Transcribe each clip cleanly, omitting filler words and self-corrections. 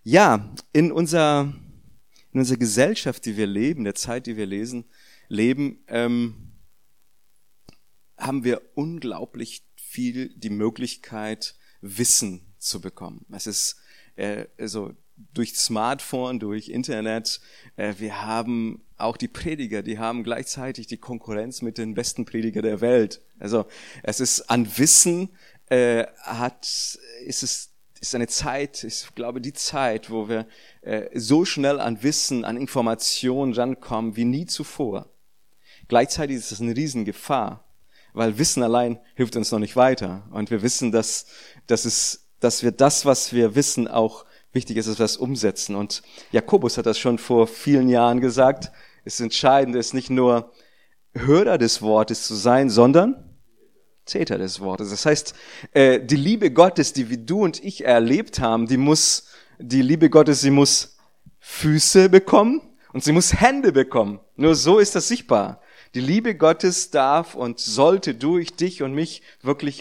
Ja, in unserer Gesellschaft, die wir leben, der Zeit, die wir leben, haben wir unglaublich viel die Möglichkeit, Wissen zu bekommen. Es ist also durch Smartphone, durch Internet, wir haben auch die Prediger, die haben gleichzeitig die Konkurrenz mit den besten Prediger der Welt. Also es ist an Wissen, ist eine Zeit, ich glaube die Zeit, wo wir so schnell an Wissen, an Informationen rankommen wie nie zuvor. Gleichzeitig ist es eine Riesengefahr, weil Wissen allein hilft uns noch nicht weiter. Und wir wissen, dass wir das, was wir wissen, auch wichtig ist, dass wir das umsetzen. Und Jakobus hat das schon vor vielen Jahren gesagt. Es Entscheidende ist nicht nur Hörer des Wortes zu sein, sondern Täter des Wortes. Das heißt, die Liebe Gottes, die wie du und ich erlebt haben, die Liebe Gottes, sie muss Füße bekommen und sie muss Hände bekommen. Nur so ist das sichtbar. Die Liebe Gottes darf und sollte durch dich und mich wirklich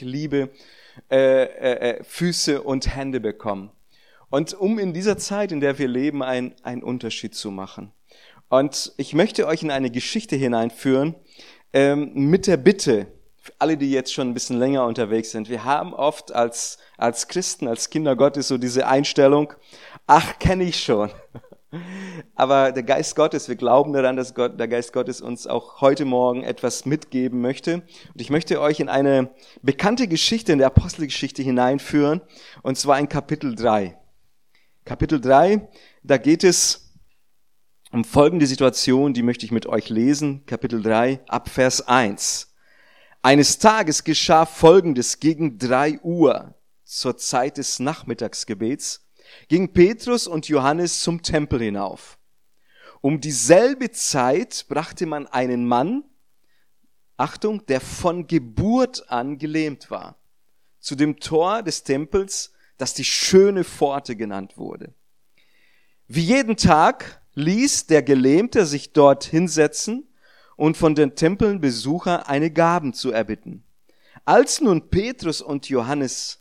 Füße und Hände bekommen. Und um in dieser Zeit, in der wir leben, einen Unterschied zu machen. Und ich möchte euch in eine Geschichte hineinführen, mit der Bitte, für alle, die jetzt schon ein bisschen länger unterwegs sind. Wir haben oft als Christen, als Kinder Gottes so diese Einstellung, ach, kenne ich schon. Aber der Geist Gottes, wir glauben daran, dass der Geist Gottes uns auch heute Morgen etwas mitgeben möchte. Und ich möchte euch in eine bekannte Geschichte in der Apostelgeschichte hineinführen, und zwar in Kapitel 3. Kapitel 3, da geht es um folgende Situation, die möchte ich mit euch lesen. Kapitel 3, ab Vers 1. Eines Tages geschah Folgendes: Gegen 3 Uhr, zur Zeit des Nachmittagsgebets, ging Petrus und Johannes zum Tempel hinauf. Um dieselbe Zeit brachte man einen Mann, Achtung, der von Geburt an gelähmt war, zu dem Tor des Tempels, das die schöne Pforte genannt wurde. Wie jeden Tag ließ der Gelähmte sich dort hinsetzen und von den Tempelbesuchern eine Gaben zu erbitten. Als er nun Petrus und Johannes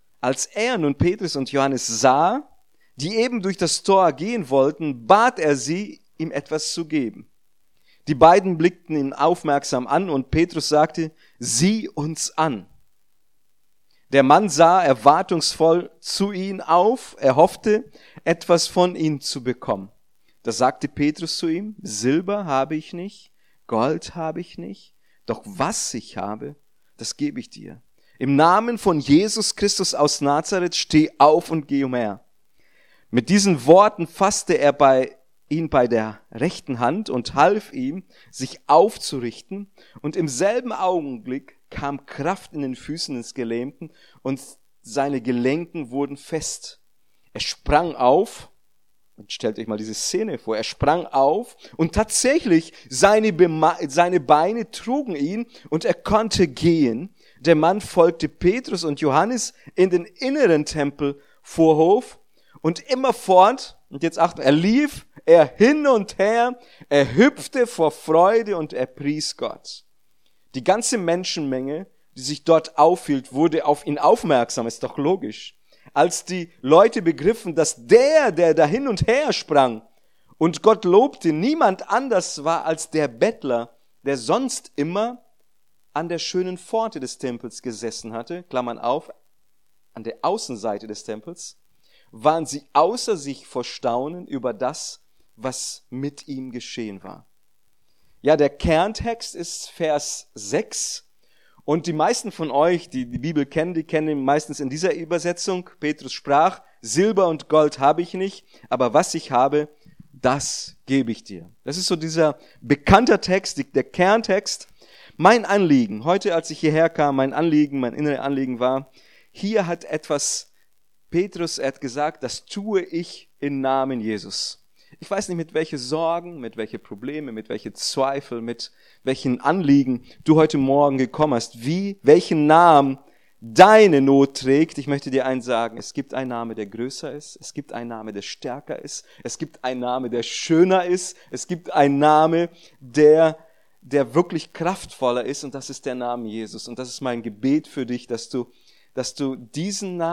sah, die eben durch das Tor gehen wollten, bat er sie, ihm etwas zu geben. Die beiden blickten ihn aufmerksam an und Petrus sagte, sieh uns an. Der Mann sah erwartungsvoll zu ihnen auf, er hoffte, etwas von ihnen zu bekommen. Da sagte Petrus zu ihm, Silber habe ich nicht, Gold habe ich nicht, doch was ich habe, das gebe ich dir. Im Namen von Jesus Christus aus Nazareth, steh auf und geh umher. Mit diesen Worten fasste er ihn bei der rechten Hand und half ihm, sich aufzurichten, und im selben Augenblick kam Kraft in den Füßen des Gelähmten und seine Gelenken wurden fest. Er sprang auf, und stellt euch mal diese Szene vor, er sprang auf und tatsächlich seine Beine trugen ihn und er konnte gehen. Der Mann folgte Petrus und Johannes in den inneren Tempelvorhof und immerfort, und jetzt Achtung, er lief, er hin und her, er hüpfte vor Freude und er pries Gott. Die ganze Menschenmenge, die sich dort aufhielt, wurde auf ihn aufmerksam, ist doch logisch. Als die Leute begriffen, dass der da hin und her sprang und Gott lobte, niemand anders war als der Bettler, der sonst immer an der schönen Pforte des Tempels gesessen hatte, Klammern auf, an der Außenseite des Tempels, waren sie außer sich vor Staunen über das, was mit ihm geschehen war. Ja, der Kerntext ist Vers 6. Und die meisten von euch, die die Bibel kennen, die kennen ihn meistens in dieser Übersetzung. Petrus sprach, Silber und Gold habe ich nicht, aber was ich habe, das gebe ich dir. Das ist so dieser bekannte Text, der Kerntext. Mein Anliegen, heute als ich hierher kam, mein innere Anliegen war, hier hat Petrus hat gesagt, das tue ich im Namen Jesus. Ich weiß nicht, mit welchen Sorgen, mit welchen Problemen, mit welchen Zweifeln, mit welchen Anliegen du heute Morgen gekommen hast, welchen Namen deine Not trägt. Ich möchte dir eins sagen, es gibt einen Namen, der größer ist, es gibt einen Namen, der stärker ist, es gibt einen Namen, der schöner ist, es gibt einen Namen, der wirklich kraftvoller ist, und das ist der Name Jesus. Und das ist mein Gebet für dich, dass du diesen Namen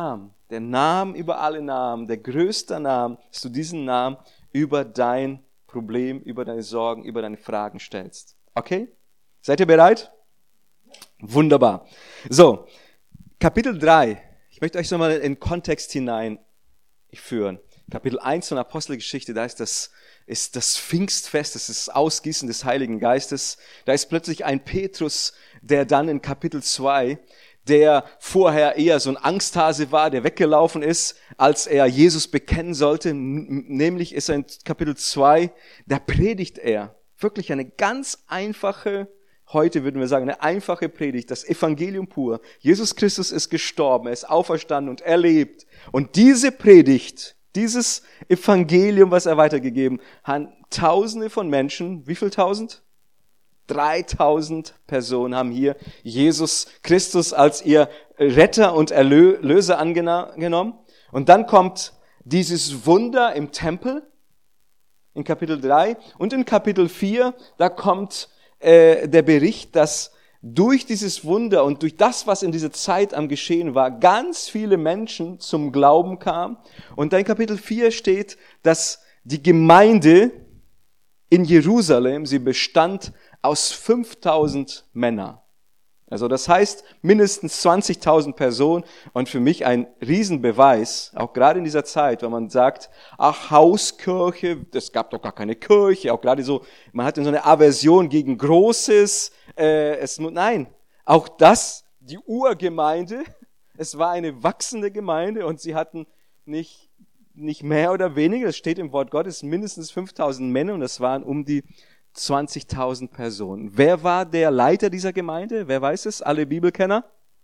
der Name über alle Namen, der größte Name, dass du diesen Namen über dein Problem, über deine Sorgen, über deine Fragen stellst. Okay? Seid ihr bereit? Wunderbar. So, Kapitel 3. Ich möchte euch nochmal in den Kontext hineinführen. Kapitel 1 von Apostelgeschichte, da ist das Pfingstfest, das ist das Ausgießen des Heiligen Geistes. Da ist plötzlich ein Petrus, der dann in Kapitel 2, der vorher eher so ein Angsthase war, der weggelaufen ist, als er Jesus bekennen sollte. Nämlich ist er in Kapitel 2, da predigt er wirklich eine ganz einfache, heute würden wir sagen, eine einfache Predigt, das Evangelium pur. Jesus Christus ist gestorben, er ist auferstanden und er lebt. Und diese Predigt, dieses Evangelium, was er weitergegeben hat, Tausende von Menschen, wie viel tausend? 3000 Personen haben hier Jesus Christus als ihr Retter und Erlöser angenommen. Und dann kommt dieses Wunder im Tempel in Kapitel 3 und in Kapitel 4, da kommt der Bericht, dass durch dieses Wunder und durch das, was in dieser Zeit am Geschehen war, ganz viele Menschen zum Glauben kamen. Und dann in Kapitel 4 steht, dass die Gemeinde in Jerusalem, sie bestand aus 5000 Männern. Also das heißt mindestens 20.000 Personen und für mich ein Riesenbeweis, auch gerade in dieser Zeit, wenn man sagt, ach Hauskirche, es gab doch gar keine Kirche, auch gerade so, man hatte so eine Aversion gegen Großes, nein, auch das, die Urgemeinde, es war eine wachsende Gemeinde und sie hatten nicht mehr oder weniger, das steht im Wort Gottes, mindestens 5000 Männer und das waren um die 20.000 Personen. Wer war der Leiter dieser Gemeinde? Wer weiß es? Alle Bibelkenner?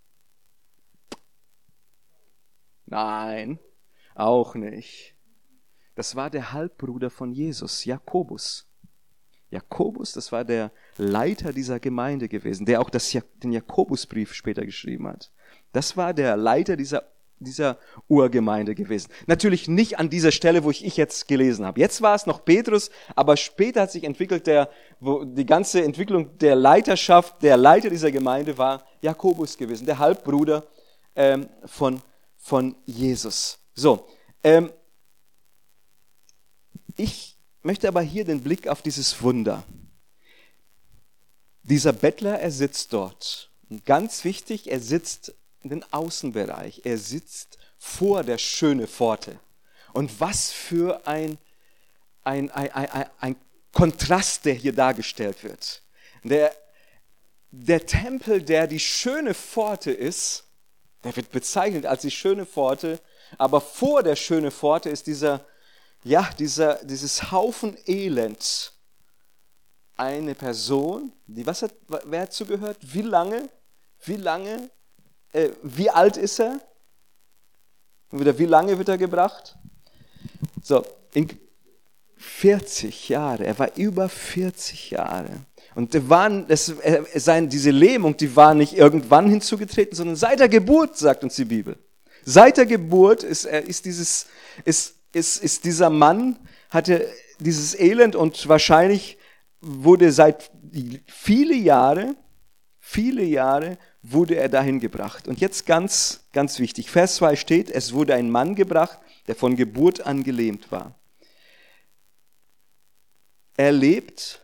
Nein, auch nicht. Das war der Halbbruder von Jesus, Jakobus. Jakobus, das war der Leiter dieser Gemeinde gewesen, der auch den Jakobusbrief später geschrieben hat. Das war der Leiter dieser Urgemeinde gewesen. Natürlich nicht an dieser Stelle, wo ich jetzt gelesen habe. Jetzt war es noch Petrus, aber später hat sich entwickelt, die ganze Entwicklung der Leiterschaft, der Leiter dieser Gemeinde war Jakobus gewesen, der Halbbruder von Jesus. So, ich möchte aber hier den Blick auf dieses Wunder. Dieser Bettler, er sitzt dort. Und ganz wichtig, er sitzt in den Außenbereich. Er sitzt vor der schönen Pforte. Und was für ein Kontrast, der hier dargestellt wird. Der Tempel, der die schöne Pforte ist, der wird bezeichnet als die schöne Pforte, aber vor der schönen Pforte ist dieses Haufen Elend. Eine Person, wer hat zugehört? Wie lange? Wie alt ist er? Oder wie lange wird er gebracht? So, 40 Jahre. Er war über 40 Jahre. Und diese Lähmung, die war nicht irgendwann hinzugetreten, sondern seit der Geburt, sagt uns die Bibel. Seit der Geburt ist dieser Mann, hatte dieses Elend und wahrscheinlich wurde seit viele Jahre wurde er dahin gebracht. Und jetzt ganz, ganz wichtig, Vers 2 steht, es wurde ein Mann gebracht, der von Geburt an gelähmt war. Er lebt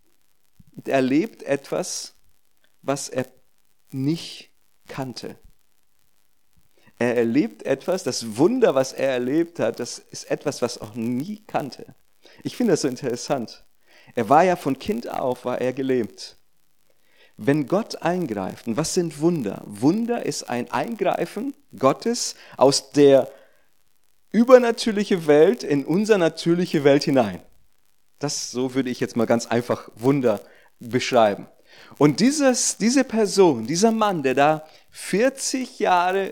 etwas, was er nicht kannte. Er erlebt etwas, das Wunder, was er erlebt hat, das ist etwas, was er auch nie kannte. Ich finde das so interessant. Er war ja von Kind auf, war er gelähmt. Wenn Gott eingreift, und was sind Wunder? Wunder ist ein Eingreifen Gottes aus der übernatürlichen Welt in unsere natürliche Welt hinein. So würde ich jetzt mal ganz einfach Wunder beschreiben. Und diese Person, dieser Mann, der da 40 Jahre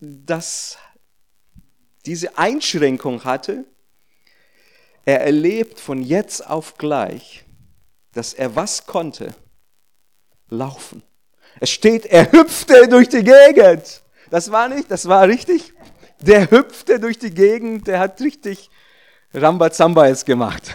diese Einschränkung hatte, er erlebt von jetzt auf gleich, dass er was konnte? Laufen. Es steht, er hüpfte durch die Gegend. Das war richtig. Der hüpfte durch die Gegend, der hat richtig Rambazamba jetzt gemacht.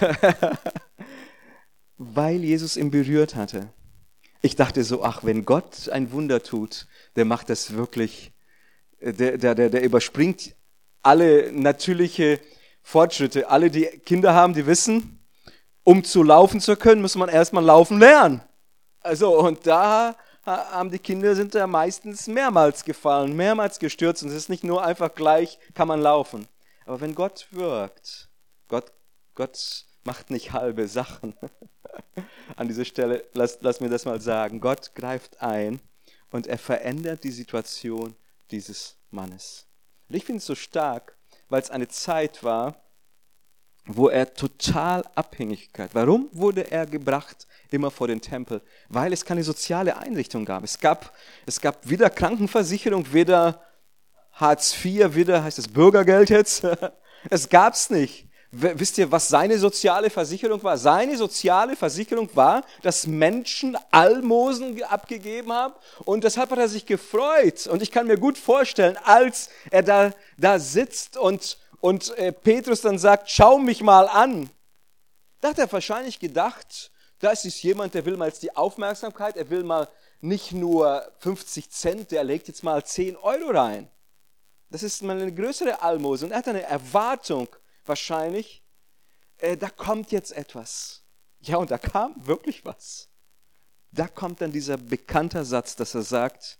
Weil Jesus ihn berührt hatte. Ich dachte so, ach, wenn Gott ein Wunder tut, der macht das wirklich der überspringt alle natürliche Fortschritte. Alle, die Kinder haben, die wissen, um zu laufen zu können, muss man erstmal laufen lernen. Also, und da haben die Kinder sind da meistens mehrmals gefallen, mehrmals gestürzt und es ist nicht nur einfach gleich, kann man laufen. Aber wenn Gott wirkt, Gott macht nicht halbe Sachen. An dieser Stelle, lass mir das mal sagen. Gott greift ein und er verändert die Situation dieses Mannes. Und ich finde es so stark, weil es eine Zeit war, wo er total abhängig war. Warum wurde er gebracht immer vor den Tempel? Weil es keine soziale Einrichtung gab. Es gab weder Krankenversicherung, weder Hartz IV, weder heißt es Bürgergeld jetzt. Es gab's nicht. Wisst ihr, was seine soziale Versicherung war? Seine soziale Versicherung war, dass Menschen Almosen abgegeben haben und deshalb hat er sich gefreut. Und ich kann mir gut vorstellen, als er da sitzt und Petrus dann sagt, schau mich mal an, da hat er wahrscheinlich gedacht, da ist jemand, der will mal jetzt die Aufmerksamkeit, er will mal nicht nur 50 Cent, der legt jetzt mal 10 Euro rein. Das ist mal eine größere Almose und er hat eine Erwartung, wahrscheinlich, da kommt jetzt etwas. Ja, und da kam wirklich was. Da kommt dann dieser bekannte Satz, dass er sagt,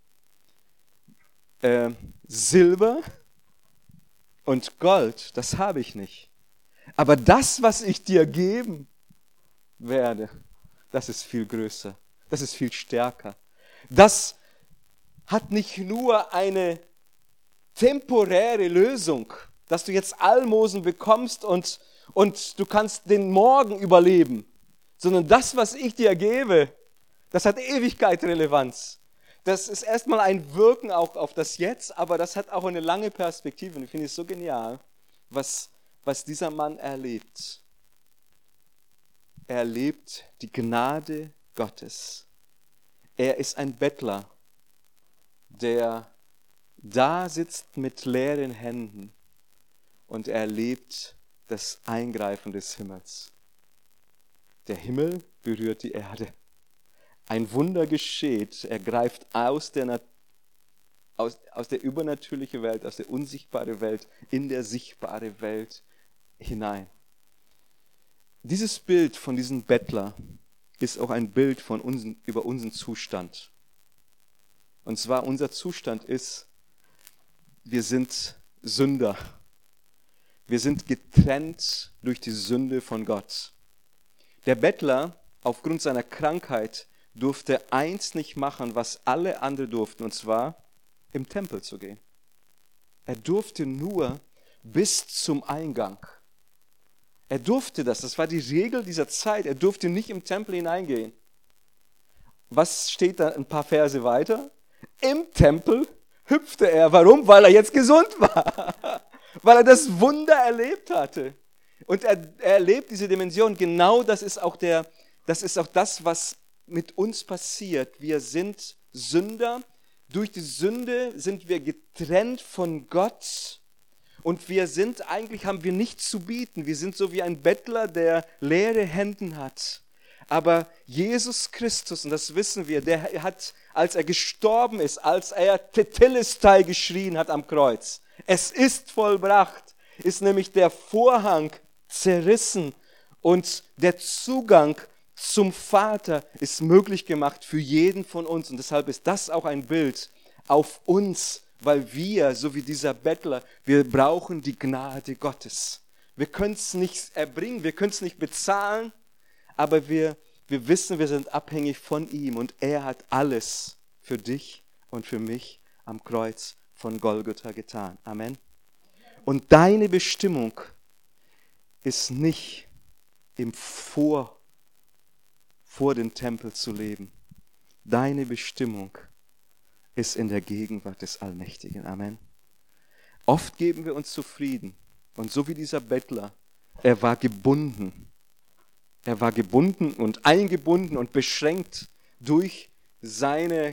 Silber und Gold, das habe ich nicht. Aber das, was ich dir geben werde, das ist viel größer, das ist viel stärker. Das hat nicht nur eine temporäre Lösung, dass du jetzt Almosen bekommst und du kannst den Morgen überleben, sondern das, was ich dir gebe, das hat Ewigkeitsrelevanz. Das ist erstmal ein Wirken auch auf das Jetzt, aber das hat auch eine lange Perspektive. Und ich finde es so genial, was dieser Mann erlebt. Er erlebt die Gnade Gottes. Er ist ein Bettler, der da sitzt mit leeren Händen. Und er erlebt das Eingreifen des Himmels. Der Himmel berührt die Erde. Ein Wunder geschieht. Er greift aus der übernatürlichen Welt, aus der unsichtbaren Welt, in der sichtbare Welt hinein. Dieses Bild von diesem Bettler ist auch ein Bild von über unseren Zustand. Und zwar unser Zustand ist, wir sind Sünder. Wir sind getrennt durch die Sünde von Gott. Der Bettler, aufgrund seiner Krankheit, durfte eins nicht machen, was alle anderen durften, und zwar im Tempel zu gehen. Er durfte nur bis zum Eingang. Er durfte das war die Regel dieser Zeit. Er durfte nicht im Tempel hineingehen. Was steht da ein paar Verse weiter? Im Tempel hüpfte er. Warum? Weil er jetzt gesund war. Weil er das Wunder erlebt hatte. Und er erlebt diese Dimension. Genau das ist auch das, was mit uns passiert. Wir sind Sünder. Durch die Sünde sind wir getrennt von Gott. Und haben wir nichts zu bieten. Wir sind so wie ein Bettler, der leere Hände hat. Aber Jesus Christus, und das wissen wir, der hat, als er gestorben ist, als er Tetelestai geschrien hat am Kreuz, es ist vollbracht, ist nämlich der Vorhang zerrissen und der Zugang zum Vater ist möglich gemacht für jeden von uns. Und deshalb ist das auch ein Bild auf uns, weil wir, so wie dieser Bettler, wir brauchen die Gnade Gottes. Wir können es nicht erbringen, wir können es nicht bezahlen, aber wir wissen, wir sind abhängig von ihm und er hat alles für dich und für mich am Kreuz von Golgotha getan. Amen. Und deine Bestimmung ist nicht vor dem Tempel zu leben. Deine Bestimmung ist in der Gegenwart des Allmächtigen. Amen. Oft geben wir uns zufrieden. Und so wie dieser Bettler, er war gebunden. Er war gebunden und eingebunden und beschränkt durch seinen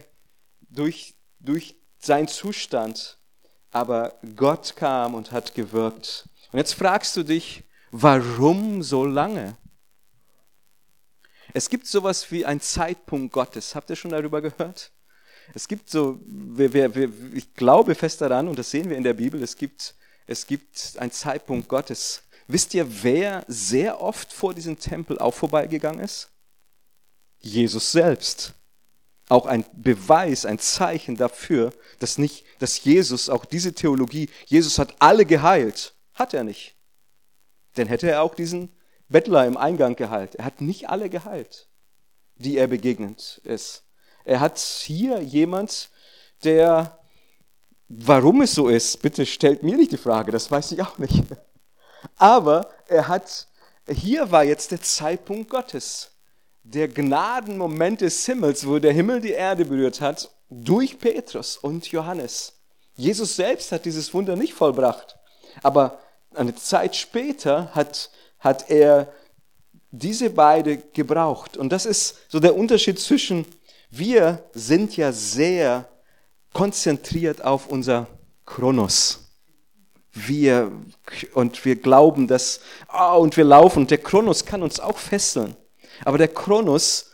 Zustand. Aber Gott kam und hat gewirkt. Und jetzt fragst du dich, warum so lange? Es gibt sowas wie einen Zeitpunkt Gottes. Habt ihr schon darüber gehört? Es gibt so, ich glaube fest daran, und das sehen wir in der Bibel, es gibt einen Zeitpunkt Gottes. Wisst ihr, wer sehr oft vor diesem Tempel auch vorbeigegangen ist? Jesus selbst. Auch ein Beweis, ein Zeichen dafür, dass Jesus, auch diese Theologie, Jesus hat alle geheilt. Hat er nicht. Denn hätte er auch diesen Bettler im Eingang geheilt. Er hat nicht alle geheilt, die er begegnet ist. Er hat hier jemand, der, warum es so ist, bitte stellt mir nicht die Frage, das weiß ich auch nicht. Aber hier war jetzt der Zeitpunkt Gottes. Der Gnadenmoment des Himmels, wo der Himmel die Erde berührt hat, durch Petrus und Johannes. Jesus selbst hat dieses Wunder nicht vollbracht. Aber eine Zeit später hat er diese beide gebraucht. Und das ist so der Unterschied zwischen, wir sind ja sehr konzentriert auf unser Chronos. Wir glauben, dass, und wir laufen. Und der Chronos kann uns auch fesseln. Aber der Chronos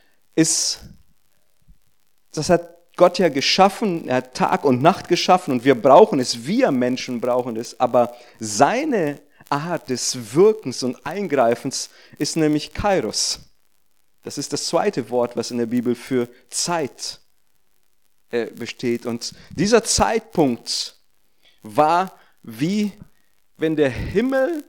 das hat Gott ja geschaffen, er hat Tag und Nacht geschaffen und wir brauchen es, wir Menschen brauchen es. Aber seine Art des Wirkens und Eingreifens ist nämlich Kairos. Das ist das zweite Wort, was in der Bibel für Zeit besteht. Und dieser Zeitpunkt war wie wenn der Himmel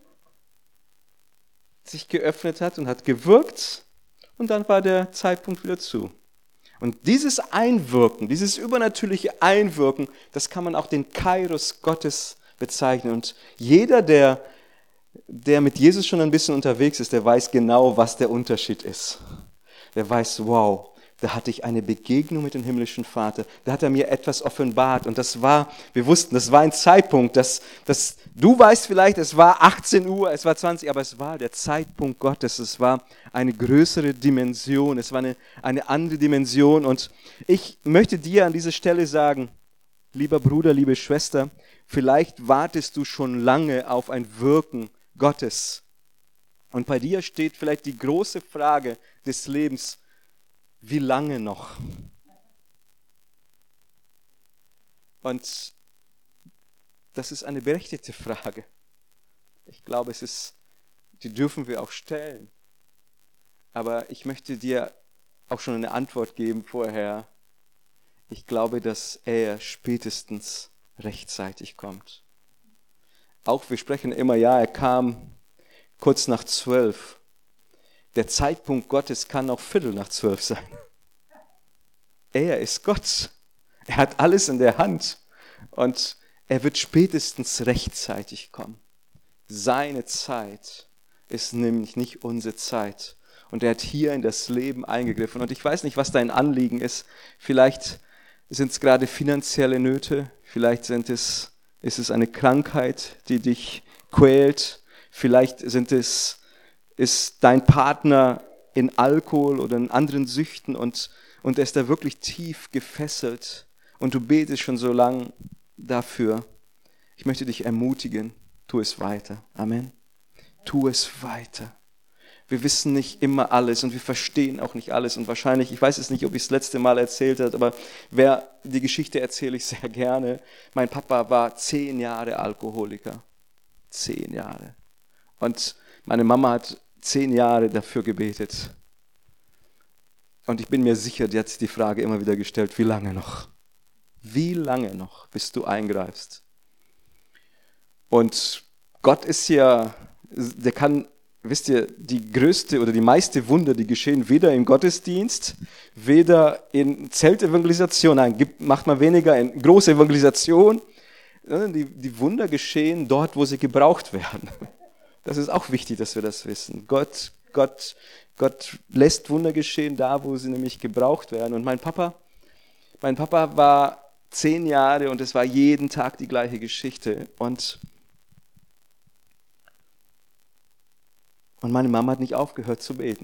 sich geöffnet hat und hat gewirkt und dann war der Zeitpunkt wieder zu. Und dieses Einwirken, dieses übernatürliche Einwirken, das kann man auch den Kairos Gottes bezeichnen. Und jeder, der mit Jesus schon ein bisschen unterwegs ist, der weiß genau, was der Unterschied ist. Der weiß, wow, da hatte ich eine Begegnung mit dem himmlischen Vater. Da hat er mir etwas offenbart. Und wir wussten, das war ein Zeitpunkt, du weißt vielleicht, es war 18 Uhr, es war 20, aber es war der Zeitpunkt Gottes. Es war eine größere Dimension. Es war eine andere Dimension. Und ich möchte dir an dieser Stelle sagen, lieber Bruder, liebe Schwester, vielleicht wartest du schon lange auf ein Wirken Gottes. Und bei dir steht vielleicht die große Frage des Lebens, wie lange noch? Und das ist eine berechtigte Frage. Ich glaube, die dürfen wir auch stellen. Aber ich möchte dir auch schon eine Antwort geben vorher. Ich glaube, dass er spätestens rechtzeitig kommt. Auch wir sprechen immer, ja, er kam kurz nach 12. Der Zeitpunkt Gottes kann auch 11:45 sein. Er ist Gott. Er hat alles in der Hand. Und er wird spätestens rechtzeitig kommen. Seine Zeit ist nämlich nicht unsere Zeit. Und er hat hier in das Leben eingegriffen. Und ich weiß nicht, was dein Anliegen ist. Vielleicht sind es gerade finanzielle Nöte. Vielleicht ist es eine Krankheit, die dich quält. Vielleicht ist dein Partner in Alkohol oder in anderen Süchten und er ist da wirklich tief gefesselt und du betest schon so lang dafür. Ich möchte dich ermutigen, tu es weiter. Amen. Tu es weiter. Wir wissen nicht immer alles und wir verstehen auch nicht alles und wahrscheinlich, ich weiß es nicht, ob ich es das letzte Mal erzählt habe, aber die Geschichte erzähle ich sehr gerne. Mein Papa war 10 Jahre Alkoholiker. 10 Jahre. Und meine Mama hat 10 Jahre dafür gebetet. Und ich bin mir sicher, die hat sich die Frage immer wieder gestellt, wie lange noch? Wie lange noch, bis du eingreifst? Und Gott ist ja, der kann, wisst ihr, die größte oder die meiste Wunder, die geschehen weder im Gottesdienst, weder in Zeltevangelisation, nein, macht man weniger, in große Evangelisation. Die Wunder geschehen dort, wo sie gebraucht werden. Das ist auch wichtig, dass wir das wissen. Gott lässt Wunder geschehen da, wo sie nämlich gebraucht werden. Und mein Papa war 10 Jahre und es war jeden Tag die gleiche Geschichte. Und meine Mama hat nicht aufgehört zu beten.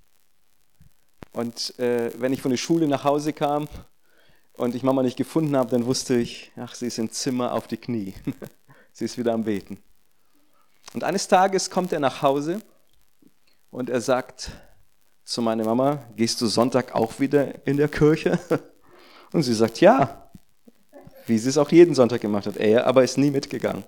Und wenn ich von der Schule nach Hause kam und ich Mama nicht gefunden habe, dann wusste ich, ach, sie ist im Zimmer auf die Knie. Sie ist wieder am Beten. Und eines Tages kommt er nach Hause und er sagt zu meiner Mama, gehst du Sonntag auch wieder in der Kirche? Und sie sagt, ja, wie sie es auch jeden Sonntag gemacht hat. Er aber ist nie mitgegangen.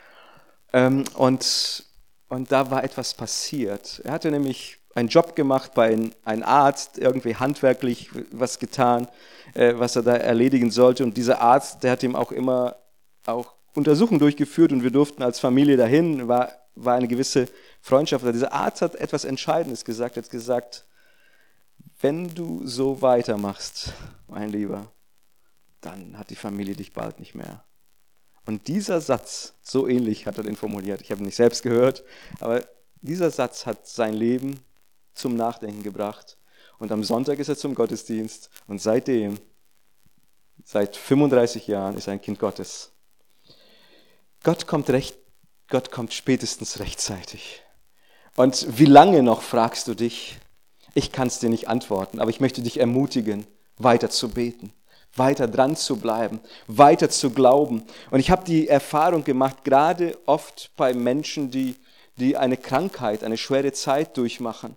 Und da war etwas passiert. Er hatte nämlich einen Job gemacht bei einem Arzt, irgendwie handwerklich was getan, was er da erledigen sollte. Und dieser Arzt, der hat ihm auch immer auch Untersuchungen durchgeführt und wir durften als Familie dahin, war eine gewisse Freundschaft. Dieser Arzt hat etwas Entscheidendes gesagt. Er hat gesagt, wenn du so weitermachst, mein Lieber, dann hat die Familie dich bald nicht mehr. Und dieser Satz, so ähnlich hat er den formuliert, ich habe ihn nicht selbst gehört, aber dieser Satz hat sein Leben zum Nachdenken gebracht. Und am Sonntag ist er zum Gottesdienst und seitdem, seit 35 Jahren, ist er ein Kind Gottes. Gott kommt spätestens rechtzeitig. Und wie lange noch, fragst du dich? Ich kann es dir nicht antworten, aber ich möchte dich ermutigen, weiter zu beten, weiter dran zu bleiben, weiter zu glauben. Und ich habe die Erfahrung gemacht, gerade oft bei Menschen, die eine Krankheit, eine schwere Zeit durchmachen.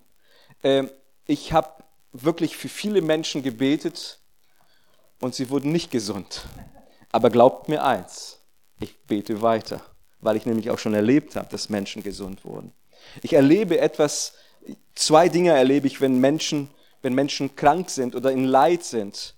Ich habe wirklich für viele Menschen gebetet und sie wurden nicht gesund. Aber glaubt mir eins, ich bete weiter, weil ich nämlich auch schon erlebt habe, dass Menschen gesund wurden. Ich erlebe etwas, 2 Dinge erlebe ich, wenn Menschen krank sind oder in Leid sind.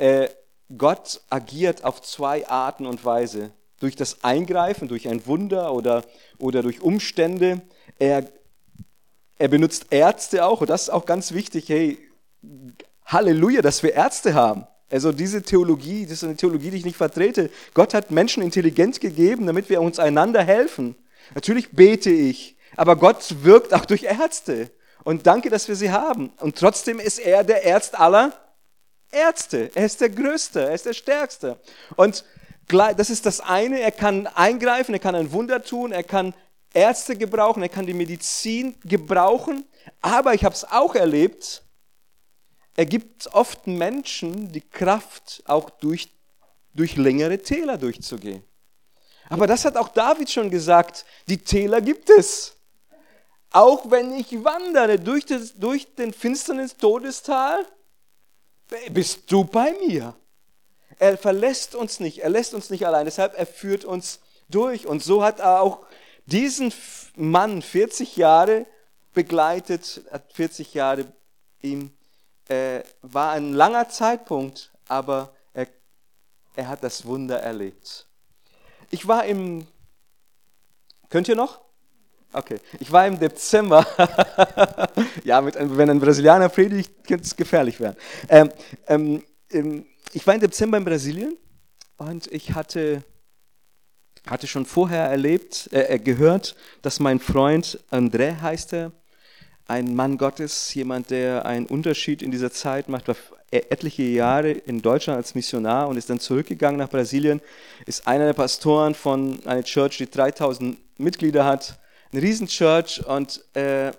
Gott agiert auf 2 Arten und Weise. Durch das Eingreifen, durch ein Wunder oder durch Umstände. Er benutzt Ärzte auch, und das ist auch ganz wichtig. Hey, Halleluja, dass wir Ärzte haben. Also diese Theologie, das ist eine Theologie, die ich nicht vertrete. Gott hat Menschen Intelligenz gegeben, damit wir uns einander helfen. Natürlich bete ich, aber Gott wirkt auch durch Ärzte. Und danke, dass wir sie haben. Und trotzdem ist er der Arzt aller Ärzte. Er ist der Größte, er ist der Stärkste. Und das ist das eine, er kann eingreifen, er kann ein Wunder tun, er kann Ärzte gebrauchen, er kann die Medizin gebrauchen. Aber ich habe es auch erlebt, er gibt oft Menschen die Kraft, auch durch längere Täler durchzugehen. Aber das hat auch David schon gesagt, die Täler gibt es. Auch wenn ich wandere durch den finsteren Todestal, bist du bei mir. Er verlässt uns nicht, er lässt uns nicht allein, deshalb er führt uns durch. Und so hat er auch diesen Mann 40 Jahre begleitet, hat 40 Jahre ihm, war ein langer Zeitpunkt, aber er hat das Wunder erlebt. Ich war könnt ihr noch? Okay. Ich war im Dezember, ja, wenn ein Brasilianer predigt, könnte es gefährlich werden. Ich war im Dezember in Brasilien und ich hatte schon vorher gehört, dass mein Freund André heißt er, ein Mann Gottes, jemand, der einen Unterschied in dieser Zeit macht, war etliche Jahre in Deutschland als Missionar und ist dann zurückgegangen nach Brasilien, ist einer der Pastoren von einer Church, die 3000 Mitglieder hat, eine Riesenchurch, und er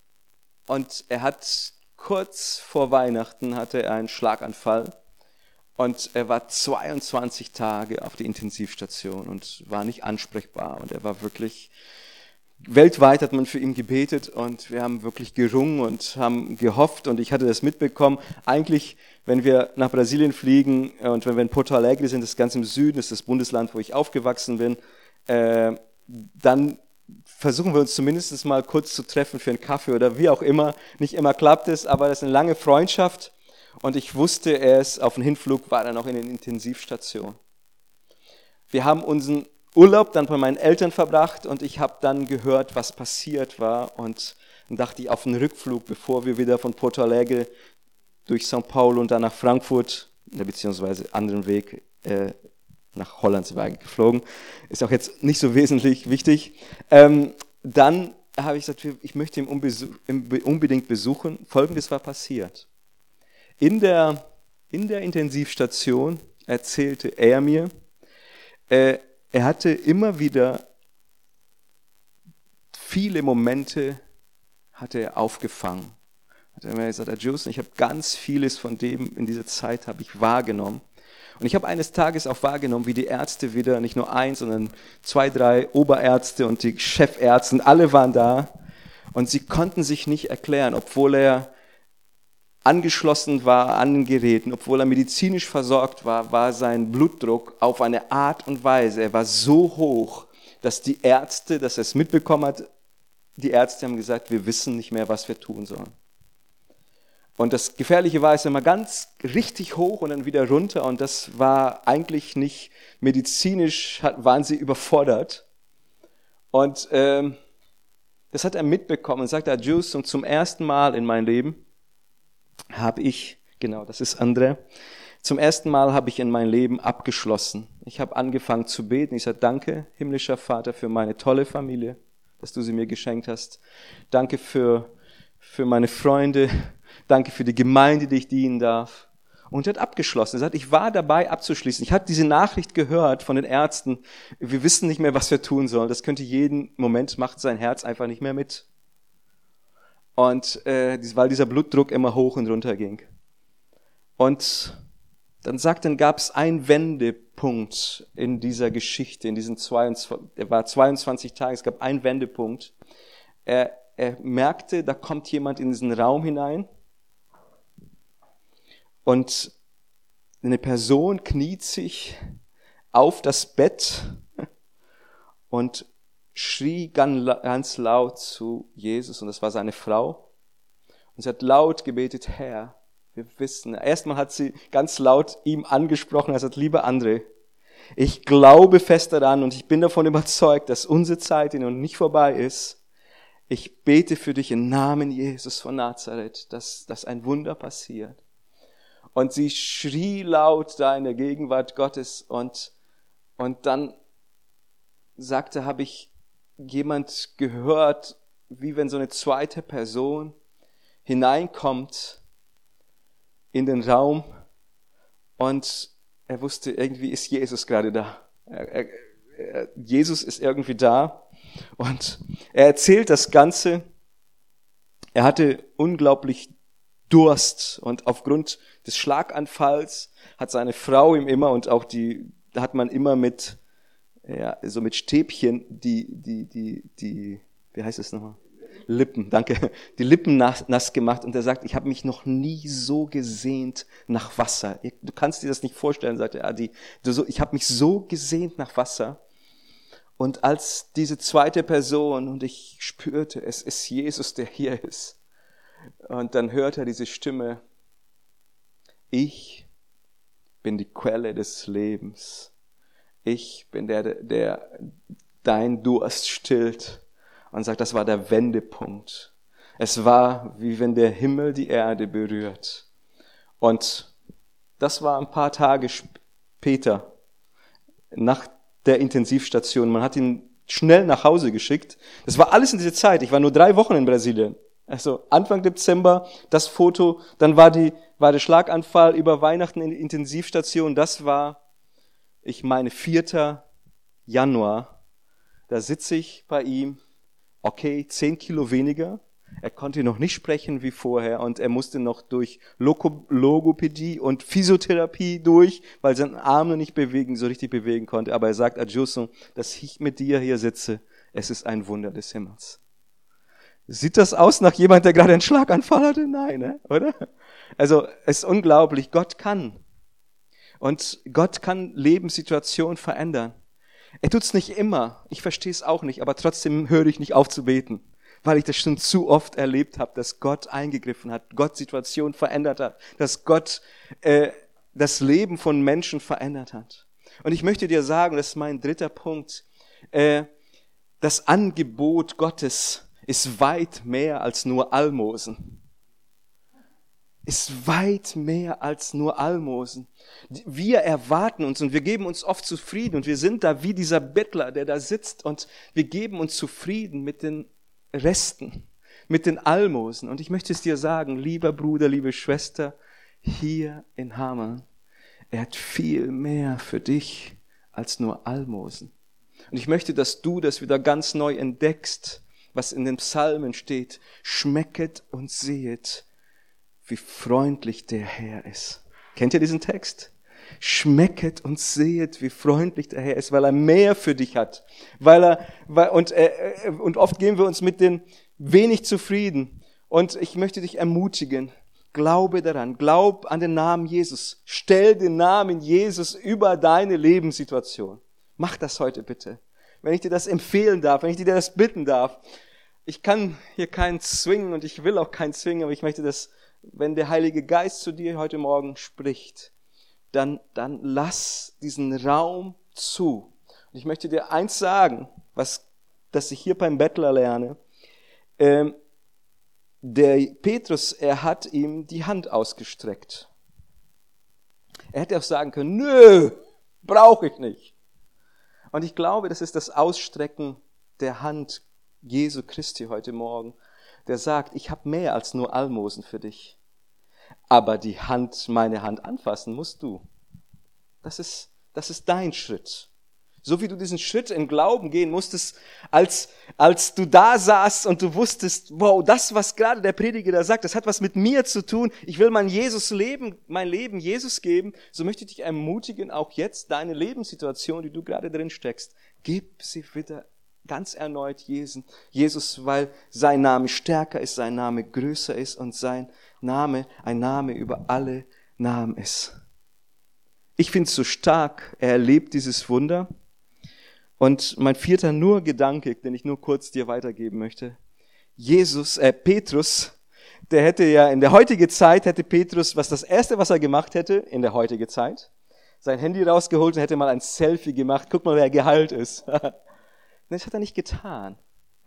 hat kurz vor Weihnachten hatte er einen Schlaganfall und er war 22 Tage auf die Intensivstation und war nicht ansprechbar und er war wirklich, weltweit hat man für ihn gebetet und wir haben wirklich gerungen und haben gehofft und ich hatte das mitbekommen. Eigentlich, wenn wir nach Brasilien fliegen und wenn wir in Porto Alegre sind, das ist ganz im Süden, das ist das Bundesland, wo ich aufgewachsen bin, dann versuchen wir uns zumindest mal kurz zu treffen für einen Kaffee oder wie auch immer. Nicht immer klappt es, aber das ist eine lange Freundschaft. Und ich wusste erst, auf dem Hinflug war er noch in der Intensivstation. Wir haben unseren Urlaub dann bei meinen Eltern verbracht und ich habe dann gehört, was passiert war. Und dann dachte ich, auf den Rückflug, bevor wir wieder von Porto Alegre durch São Paulo und dann nach Frankfurt, beziehungsweise anderen Weg, nach Holland sind wir eigentlich geflogen, ist auch jetzt nicht so wesentlich wichtig. Dann habe ich gesagt, ich möchte ihn unbedingt besuchen. Folgendes war passiert. In der Intensivstation erzählte er mir, er hatte immer wieder viele Momente hatte er aufgefangen. Hat er mir gesagt, Herr Jusen, ich habe ganz vieles von dem in dieser Zeit habe ich wahrgenommen. Und ich habe eines Tages auch wahrgenommen, wie die Ärzte wieder, nicht nur 1, sondern 2, 3 Oberärzte und die Chefärzte, alle waren da. Und sie konnten sich nicht erklären, obwohl er angeschlossen war an den Geräten, obwohl er medizinisch versorgt war, war sein Blutdruck auf eine Art und Weise, er war so hoch, dass die Ärzte, dass er es mitbekommen hat, die Ärzte haben gesagt, wir wissen nicht mehr, was wir tun sollen. Und das Gefährliche war, es ist immer ganz richtig hoch und dann wieder runter und das war eigentlich nicht medizinisch, waren sie überfordert. Und das hat er mitbekommen und sagt, Adjus, und zum ersten Mal in meinem Leben habe ich, genau, das ist André, zum ersten Mal habe ich in meinem Leben abgeschlossen. Ich habe angefangen zu beten. Ich sage, danke, himmlischer Vater, für meine tolle Familie, dass du sie mir geschenkt hast. Danke für meine Freunde. Danke für die Gemeinde, die ich dienen darf. Und er hat abgeschlossen. Er sagt, ich war dabei abzuschließen. Ich hatte diese Nachricht gehört von den Ärzten. Wir wissen nicht mehr, was wir tun sollen. Das könnte jeden Moment, macht sein Herz einfach nicht mehr mit. Und weil dieser Blutdruck immer hoch und runter ging. Und dann gab es einen Wendepunkt in dieser Geschichte, in diesen 22 Tagen. Es gab einen Wendepunkt. Er merkte, da kommt jemand in diesen Raum hinein. Und eine Person kniet sich auf das Bett und schrie ganz laut zu Jesus. Und das war seine Frau. Und sie hat laut gebetet, Herr, wir wissen. Erstmal hat sie ganz laut ihm angesprochen. Er sagt, lieber André, ich glaube fest daran und ich bin davon überzeugt, dass unsere Zeit noch nicht vorbei ist. Ich bete für dich im Namen Jesus von Nazareth, dass ein Wunder passiert. Und sie schrie laut da in der Gegenwart Gottes und dann sagte, habe ich jemand gehört, wie wenn so eine zweite Person hineinkommt in den Raum und er wusste, irgendwie ist Jesus gerade da. Jesus ist irgendwie da und er erzählt das Ganze. Er hatte unglaublich Durst und aufgrund des Schlaganfalls hat seine Frau ihm immer und auch da hat man immer mit Stäbchen wie heißt es nochmal? Lippen, danke. Die Lippen nass gemacht und er sagt, ich habe mich noch nie so gesehnt nach Wasser. Du kannst dir das nicht vorstellen, sagt er, Adi. Ich habe mich so gesehnt nach Wasser. Und als diese zweite Person und ich spürte, es ist Jesus, der hier ist. Und dann hört er diese Stimme, ich bin die Quelle des Lebens. Ich bin der dein Durst stillt. Und sagt, das war der Wendepunkt. Es war, wie wenn der Himmel die Erde berührt. Und das war ein paar Tage später, nach der Intensivstation. Man hat ihn schnell nach Hause geschickt. Das war alles in dieser Zeit. Ich war nur 3 Wochen in Brasilien. Also Anfang Dezember, das Foto, dann war der Schlaganfall über Weihnachten in der Intensivstation. Das war, 4. Januar. Da sitze ich bei ihm. Okay, 10 Kilo weniger. Er konnte noch nicht sprechen wie vorher und er musste noch durch Logopädie und Physiotherapie durch, weil seine Arme nicht so richtig bewegen konnte. Aber er sagt, Adjuso, dass ich mit dir hier sitze, es ist ein Wunder des Himmels. Sieht das aus nach jemand, der gerade einen Schlaganfall hatte? Nein, ne? Oder? Also, es ist unglaublich. Gott kann. Und Gott kann Lebenssituationen verändern. Er tut's nicht immer, ich verstehe es auch nicht, aber trotzdem höre ich nicht auf zu beten, weil ich das schon zu oft erlebt habe, dass Gott eingegriffen hat, Gott Situationen verändert hat, dass Gott das Leben von Menschen verändert hat. Und ich möchte dir sagen, das ist mein 3. Punkt, das Angebot Gottes ist weit mehr als nur Almosen. Ist weit mehr als nur Almosen. Wir erwarten uns und wir geben uns oft zufrieden und wir sind da wie dieser Bettler, der da sitzt und wir geben uns zufrieden mit den Resten, mit den Almosen. Und ich möchte es dir sagen, lieber Bruder, liebe Schwester, hier in Hameln, er hat viel mehr für dich als nur Almosen. Und ich möchte, dass du das wieder ganz neu entdeckst, was in den Psalmen steht. Schmecket und sehet, wie freundlich der Herr ist. Kennt ihr diesen Text? Schmecket und sehet, wie freundlich der Herr ist, weil er mehr für dich hat. Und oft gehen wir uns mit den wenig zufrieden. Und ich möchte dich ermutigen, glaube daran, glaub an den Namen Jesus. Stell den Namen Jesus über deine Lebenssituation. Mach das heute bitte. Wenn ich dir das empfehlen darf, wenn ich dir das bitten darf. Ich kann hier keinen zwingen und ich will auch keinen zwingen, aber ich möchte, dass, wenn der Heilige Geist zu dir heute Morgen spricht, dann lass diesen Raum zu. Und ich möchte dir eins sagen, das ich hier beim Bettler lerne. Der Petrus, er hat ihm die Hand ausgestreckt. Er hätte auch sagen können, nö, brauche ich nicht. Und ich glaube, das ist das Ausstrecken der Hand Jesu Christi heute Morgen, der sagt, ich habe mehr als nur Almosen für dich. Aber meine Hand anfassen musst du. Das ist dein Schritt. So wie du diesen Schritt im Glauben gehen musstest, als du da saßt und du wusstest, wow, das, was gerade der Prediger da sagt, das hat was mit mir zu tun. Ich will mein Leben Jesus geben. So möchte ich dich ermutigen, auch jetzt deine Lebenssituation, die du gerade drin steckst, gib sie wieder ganz erneut Jesus, weil sein Name stärker ist, sein Name größer ist und sein Name ein Name über alle Namen ist. Ich finde es so stark, er erlebt dieses Wunder. Und mein vierter Gedanke, den ich nur kurz dir weitergeben möchte. Petrus, der hätte ja in der heutigen Zeit, was das erste, was er gemacht hätte, in der heutigen Zeit, sein Handy rausgeholt und hätte mal ein Selfie gemacht. Guck mal, wer geheilt ist. Das hat er nicht getan.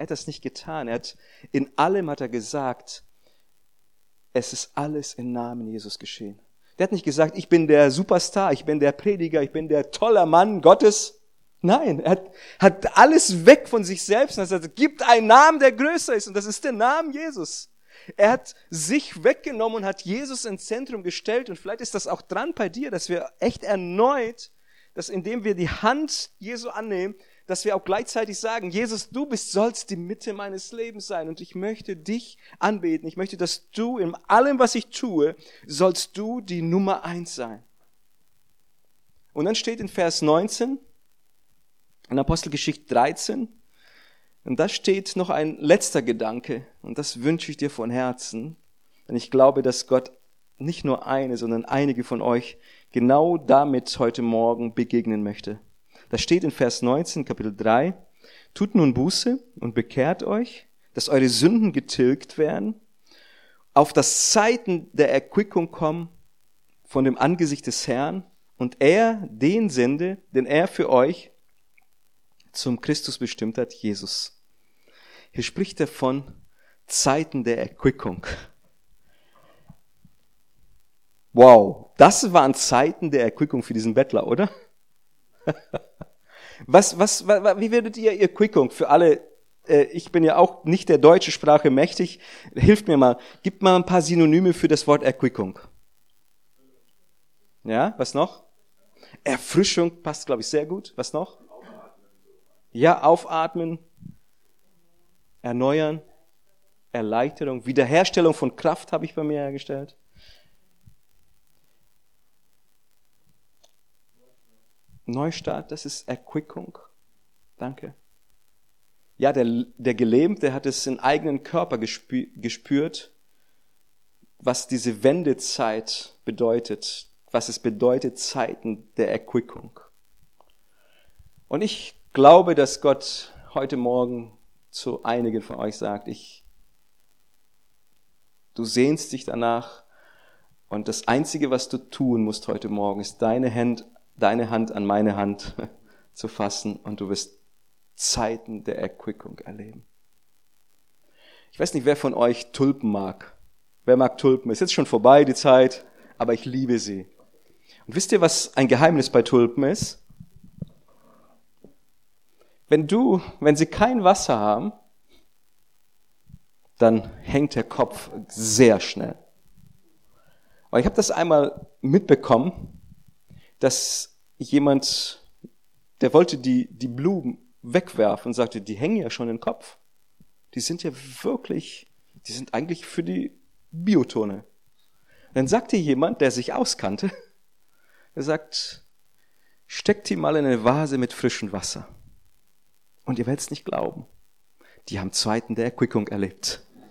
In allem hat er gesagt, es ist alles im Namen Jesus geschehen. Der hat nicht gesagt, ich bin der Superstar, ich bin der Prediger, ich bin der tolle Mann Gottes. Nein, er hat alles weg von sich selbst und hat gesagt, gibt einen Namen, der größer ist, und das ist der Name Jesus. Er hat sich weggenommen und hat Jesus ins Zentrum gestellt, und vielleicht ist das auch dran bei dir, dass wir echt erneut, dass indem wir die Hand Jesu annehmen, dass wir auch gleichzeitig sagen, Jesus, du sollst die Mitte meines Lebens sein, und ich möchte dich anbeten. Ich möchte, dass du in allem, was ich tue, sollst du die Nummer 1 sein. Und dann steht in Vers 19, in Apostelgeschichte 13, und da steht noch ein letzter Gedanke, und das wünsche ich dir von Herzen, denn ich glaube, dass Gott nicht nur sondern einige von euch genau damit heute Morgen begegnen möchte. Da steht in Vers 19, Kapitel 3, tut nun Buße und bekehrt euch, dass eure Sünden getilgt werden, auf das Zeiten der Erquickung kommen von dem Angesicht des Herrn, und er den sende, den er für euch zum Christus bestimmt hat, Jesus. Hier spricht er von Zeiten der Erquickung. Wow, das waren Zeiten der Erquickung für diesen Bettler, oder? Wie würdet ihr Erquickung für alle, ich bin ja auch nicht der deutschen Sprache mächtig, hilft mir mal, gib mal ein paar Synonyme für das Wort Erquickung. Ja, was noch? Erfrischung passt, glaube ich, sehr gut. Was noch? Ja, aufatmen, erneuern, Erleichterung, Wiederherstellung von Kraft habe ich bei mir hergestellt. Neustart, das ist Erquickung. Danke. Ja, der Gelähmte hat es im eigenen Körper gespürt, was diese Wendezeit bedeutet, was es bedeutet, Zeiten der Erquickung. Und ich glaube, dass Gott heute Morgen zu einigen von euch sagt, du sehnst dich danach, und das Einzige, was du tun musst heute Morgen, ist deine Hand an meine Hand zu fassen, und du wirst Zeiten der Erquickung erleben. Ich weiß nicht, wer von euch Tulpen mag. Wer mag Tulpen? Ist jetzt schon vorbei, die Zeit, aber ich liebe sie. Und wisst ihr, was ein Geheimnis bei Tulpen ist? Wenn sie kein Wasser haben, dann hängt der Kopf sehr schnell. Und ich habe das einmal mitbekommen, dass jemand, der wollte die Blumen wegwerfen und sagte, die hängen ja schon im Kopf. Die sind eigentlich für die Biotonne. Dann sagte jemand, der sich auskannte, er sagt, steckt die mal in eine Vase mit frischem Wasser. Und ihr werdet es nicht glauben, die haben Zeiten der Erquickung erlebt.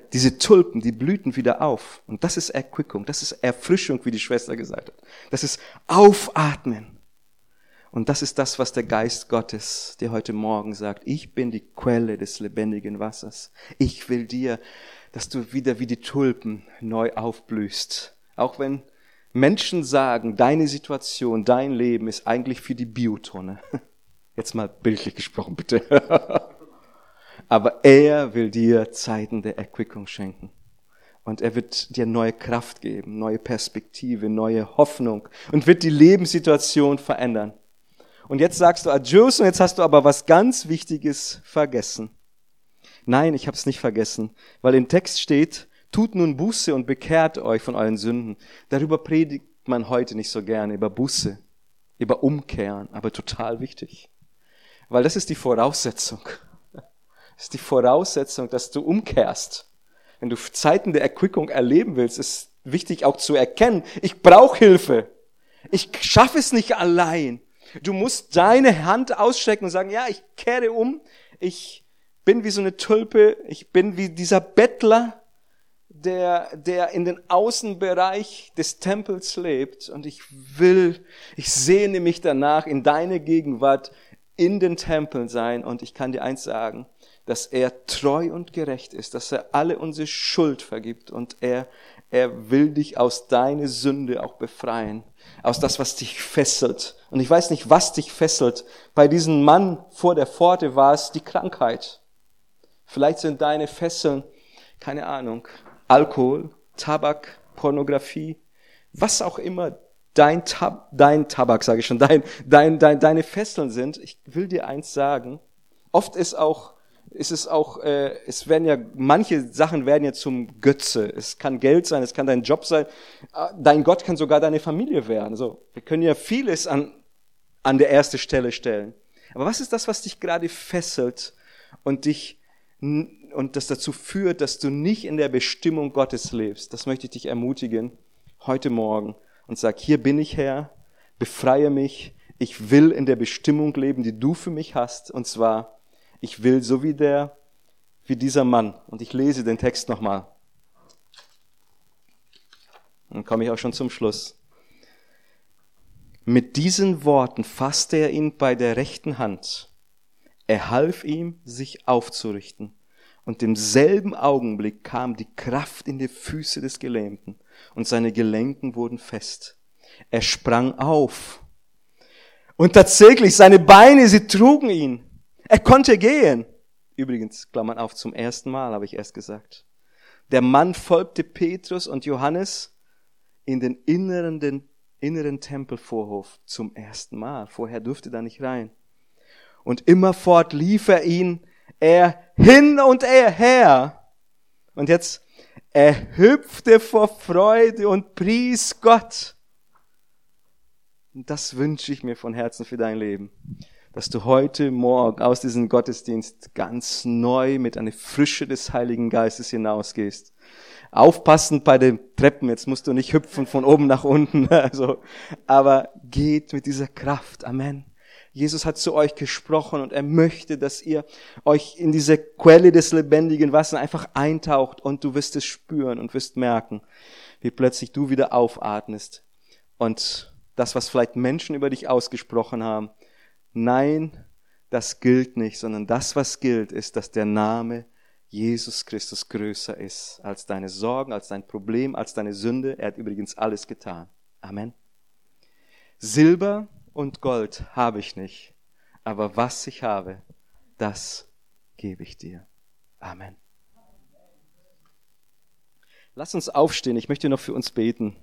diese Tulpen, die blühten wieder auf. Und das ist Erquickung, das ist Erfrischung, wie die Schwester gesagt hat. Das ist Aufatmen. Und das ist das, was der Geist Gottes dir heute Morgen sagt. Ich bin die Quelle des lebendigen Wassers. Ich will dir, dass du wieder wie die Tulpen neu aufblühst. Auch wenn Menschen sagen, deine Situation, dein Leben ist eigentlich für die Biotonne. Jetzt mal bildlich gesprochen, bitte. Aber er will dir Zeiten der Erquickung schenken. Und er wird dir neue Kraft geben, neue Perspektive, neue Hoffnung und wird die Lebenssituation verändern. Und jetzt sagst du Adios und jetzt hast du aber was ganz Wichtiges vergessen. Nein, ich habe es nicht vergessen, weil im Text steht, tut nun Buße und bekehrt euch von euren Sünden. Darüber predigt man heute nicht so gerne, über Buße, über Umkehren, aber total wichtig. Weil das ist die Voraussetzung. Das ist die Voraussetzung, dass du umkehrst. Wenn du Zeiten der Erquickung erleben willst, ist wichtig auch zu erkennen, ich brauche Hilfe. Ich schaffe es nicht allein. Du musst deine Hand ausstrecken und sagen, ja, ich kehre um. Ich bin wie so eine Tulpe. Ich bin wie dieser Bettler, der in den Außenbereich des Tempels lebt. Und ich sehne mich danach, in deine Gegenwart in den Tempeln sein. Und ich kann dir eins sagen, dass er treu und gerecht ist, dass er alle unsere Schuld vergibt und er will dich aus deiner Sünde auch befreien, aus das, was dich fesselt. Und ich weiß nicht, was dich fesselt. Bei diesem Mann vor der Pforte war es die Krankheit. Vielleicht sind deine Fesseln, keine Ahnung, Alkohol, Tabak, Pornografie, was auch immer deine Fesseln sind. Ich will dir eins sagen, oft manche Sachen werden ja zum Götze. Es kann Geld sein, es kann dein Job sein. Dein Gott kann sogar deine Familie werden. So, wir können ja vieles an der erste Stelle stellen. Aber was ist das, was dich gerade fesselt und das dazu führt, dass du nicht in der Bestimmung Gottes lebst? Das möchte ich dich ermutigen heute Morgen und sag, hier bin ich, Herr, befreie mich. Ich will in der Bestimmung leben, die du für mich hast, und zwar ich will so wie dieser Mann. Und ich lese den Text nochmal. Dann komme ich auch schon zum Schluss. Mit diesen Worten fasste er ihn bei der rechten Hand. Er half ihm, sich aufzurichten. Und im selben Augenblick kam die Kraft in die Füße des Gelähmten und seine Gelenken wurden fest. Er sprang auf. Und tatsächlich, seine Beine, sie trugen ihn. Er konnte gehen. Übrigens, Klammern auf, zum ersten Mal, habe ich erst gesagt. Der Mann folgte Petrus und Johannes in den inneren Tempelvorhof zum ersten Mal. Vorher durfte er da nicht rein. Und immerfort lief er hin und er her. Und jetzt, er hüpfte vor Freude und pries Gott. Und das wünsche ich mir von Herzen für dein Leben. Dass du heute Morgen aus diesem Gottesdienst ganz neu mit einer Frische des Heiligen Geistes hinausgehst. Aufpassen bei den Treppen, jetzt musst du nicht hüpfen von oben nach unten, aber geht mit dieser Kraft. Amen. Jesus hat zu euch gesprochen und er möchte, dass ihr euch in diese Quelle des lebendigen Wassers einfach eintaucht und du wirst es spüren und wirst merken, wie plötzlich du wieder aufatmest. Und das, was vielleicht Menschen über dich ausgesprochen haben, nein, das gilt nicht, sondern das, was gilt, ist, dass der Name Jesus Christus größer ist als deine Sorgen, als dein Problem, als deine Sünde. Er hat übrigens alles getan. Amen. Silber und Gold habe ich nicht, aber was ich habe, das gebe ich dir. Amen. Lass uns aufstehen, ich möchte noch für uns beten.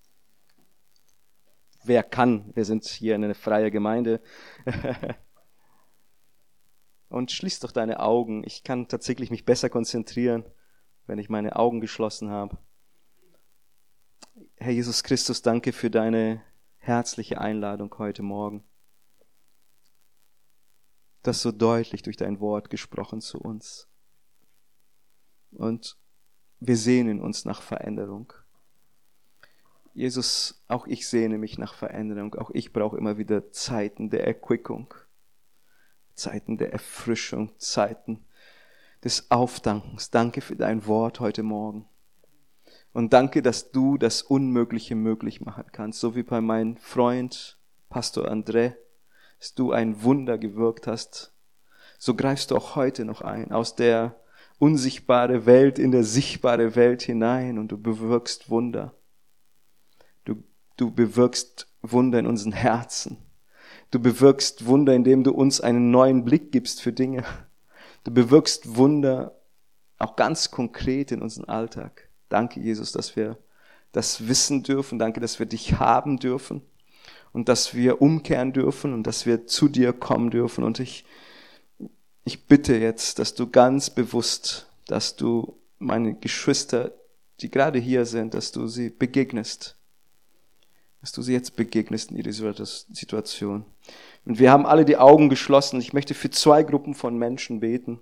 Wer kann? Wir sind hier in einer freien Gemeinde. Und schließ doch deine Augen. Ich kann tatsächlich mich besser konzentrieren, wenn ich meine Augen geschlossen habe. Herr Jesus Christus, danke für deine herzliche Einladung heute Morgen. Du hast so deutlich durch dein Wort gesprochen zu uns. Und wir sehnen uns nach Veränderung. Jesus, auch ich sehne mich nach Veränderung. Auch ich brauche immer wieder Zeiten der Erquickung, Zeiten der Erfrischung, Zeiten des Aufdankens. Danke für dein Wort heute Morgen. Und danke, dass du das Unmögliche möglich machen kannst. So wie bei meinem Freund, Pastor André, dass du ein Wunder gewirkt hast. So greifst du auch heute noch ein, aus der unsichtbare Welt in der sichtbare Welt hinein und du bewirkst Wunder. Du bewirkst Wunder in unseren Herzen. Du bewirkst Wunder, indem du uns einen neuen Blick gibst für Dinge. Du bewirkst Wunder auch ganz konkret in unseren Alltag. Danke, Jesus, dass wir das wissen dürfen. Danke, dass wir dich haben dürfen und dass wir umkehren dürfen und dass wir zu dir kommen dürfen. Und ich bitte jetzt, dass du ganz bewusst, dass du meine Geschwister, die gerade hier sind, dass du sie begegnest. Dass du sie jetzt begegnest in ihrer Situation. Und wir haben alle die Augen geschlossen. Ich möchte für 2 Gruppen von Menschen beten.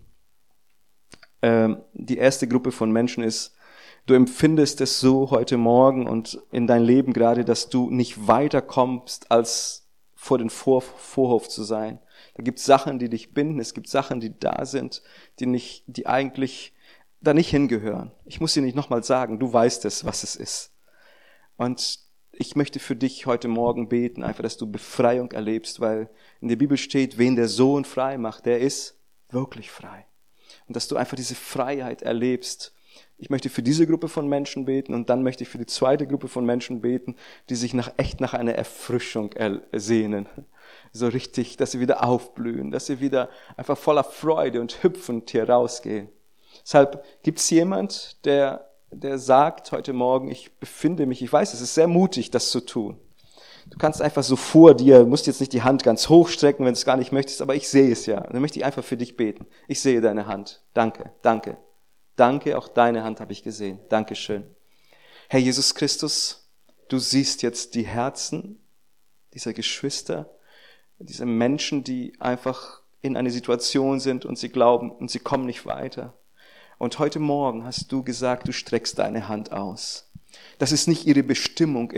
Die erste Gruppe von Menschen ist, du empfindest es so heute Morgen und in dein Leben gerade, dass du nicht weiterkommst, als vor den Vorhof zu sein. Da gibt es Sachen, die dich binden, es gibt Sachen, die da sind, die eigentlich da nicht hingehören. Ich muss dir nicht nochmal sagen, du weißt es, was es ist. Und ich möchte für dich heute Morgen beten, einfach, dass du Befreiung erlebst, weil in der Bibel steht, wen der Sohn frei macht, der ist wirklich frei. Und dass du einfach diese Freiheit erlebst. Ich möchte für diese Gruppe von Menschen beten und dann möchte ich für die zweite Gruppe von Menschen beten, die sich echt nach einer Erfrischung sehnen. So richtig, dass sie wieder aufblühen, dass sie wieder einfach voller Freude und hüpfend hier rausgehen. Deshalb gibt es jemand, der sagt heute Morgen, ich befinde mich, ich weiß, es ist sehr mutig, das zu tun. Du kannst einfach so vor dir, musst jetzt nicht die Hand ganz hoch strecken, wenn du es gar nicht möchtest, aber ich sehe es ja. Dann möchte ich einfach für dich beten. Ich sehe deine Hand. Danke, danke. Danke, auch deine Hand habe ich gesehen. Dankeschön. Herr Jesus Christus, du siehst jetzt die Herzen dieser Geschwister, dieser Menschen, die einfach in einer Situation sind und sie glauben und sie kommen nicht weiter. Und heute Morgen hast du gesagt, du streckst deine Hand aus. Das ist nicht ihre Bestimmung,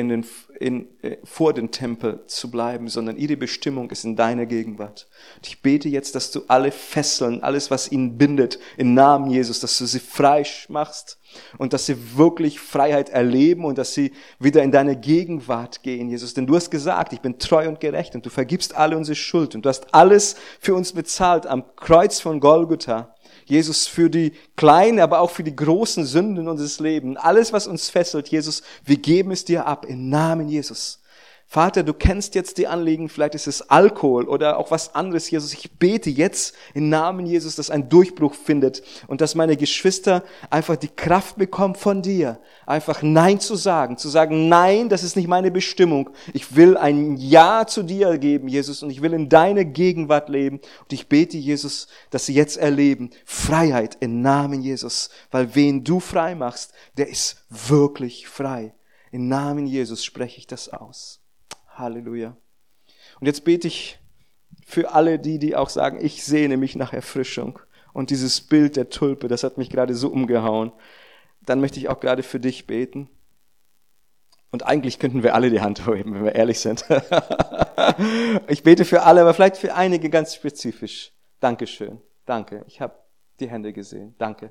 vor den Tempel zu bleiben, sondern ihre Bestimmung ist in deiner Gegenwart. Und ich bete jetzt, dass du alle Fesseln, alles, was ihnen bindet, im Namen Jesus, dass du sie frei machst und dass sie wirklich Freiheit erleben und dass sie wieder in deine Gegenwart gehen, Jesus. Denn du hast gesagt, ich bin treu und gerecht und du vergibst alle unsere Schuld und du hast alles für uns bezahlt am Kreuz von Golgotha. Jesus, für die kleinen, aber auch für die großen Sünden unseres Lebens. Alles, was uns fesselt, Jesus, wir geben es dir ab, im Namen Jesus. Vater, du kennst jetzt die Anliegen, vielleicht ist es Alkohol oder auch was anderes, Jesus. Ich bete jetzt im Namen Jesus, dass ein Durchbruch findet und dass meine Geschwister einfach die Kraft bekommen von dir, einfach Nein zu sagen, nein, das ist nicht meine Bestimmung. Ich will ein Ja zu dir geben, Jesus, und ich will in deine Gegenwart leben. Und ich bete, Jesus, dass sie jetzt erleben Freiheit im Namen Jesus, weil wen du frei machst, der ist wirklich frei. Im Namen Jesus spreche ich das aus. Halleluja. Und jetzt bete ich für alle die auch sagen, ich sehne mich nach Erfrischung. Und dieses Bild der Tulpe, das hat mich gerade so umgehauen. Dann möchte ich auch gerade für dich beten. Und eigentlich könnten wir alle die Hand heben, wenn wir ehrlich sind. Ich bete für alle, aber vielleicht für einige ganz spezifisch. Dankeschön. Danke. Ich habe die Hände gesehen. Danke.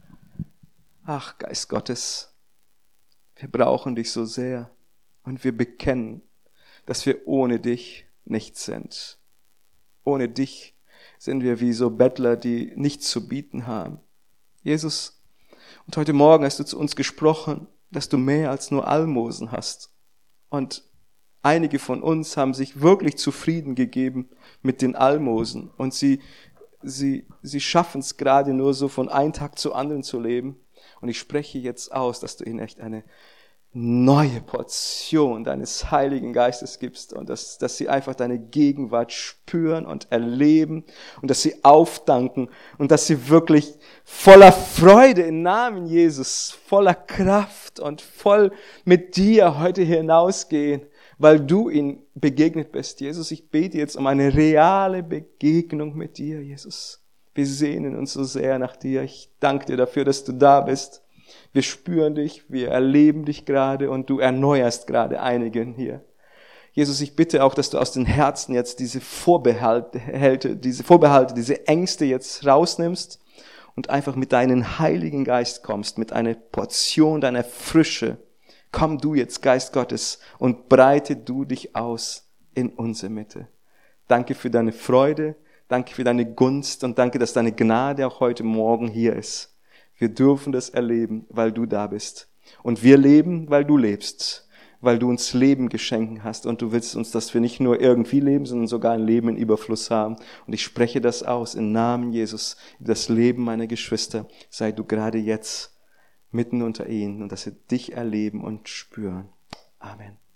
Ach, Geist Gottes, wir brauchen dich so sehr. Und wir bekennen, dass wir ohne dich nichts sind. Ohne dich sind wir wie so Bettler, die nichts zu bieten haben. Jesus, und heute Morgen hast du zu uns gesprochen, dass du mehr als nur Almosen hast. Und einige von uns haben sich wirklich zufrieden gegeben mit den Almosen. Und sie schaffen es gerade nur so von einem Tag zu anderen zu leben. Und ich spreche jetzt aus, dass du ihnen echt eine neue Portion deines Heiligen Geistes gibst und dass sie einfach deine Gegenwart spüren und erleben und dass sie aufdanken und dass sie wirklich voller Freude im Namen Jesus, voller Kraft und voll mit dir heute hinausgehen, weil du ihnen begegnet bist. Jesus, ich bete jetzt um eine reale Begegnung mit dir, Jesus. Wir sehnen uns so sehr nach dir. Ich danke dir dafür, dass du da bist. Wir spüren dich, wir erleben dich gerade und du erneuerst gerade einigen hier. Jesus, ich bitte auch, dass du aus den Herzen jetzt diese Vorbehalte, diese Ängste jetzt rausnimmst und einfach mit deinem Heiligen Geist kommst, mit einer Portion deiner Frische. Komm du jetzt, Geist Gottes, und breite du dich aus in unsere Mitte. Danke für deine Freude, danke für deine Gunst und danke, dass deine Gnade auch heute Morgen hier ist. Wir dürfen das erleben, weil du da bist. Und wir leben, weil du lebst, weil du uns Leben geschenkt hast und du willst uns, dass wir nicht nur irgendwie leben, sondern sogar ein Leben in Überfluss haben. Und ich spreche das aus im Namen Jesus, das Leben meiner Geschwister. Sei du gerade jetzt mitten unter ihnen und dass sie dich erleben und spüren. Amen.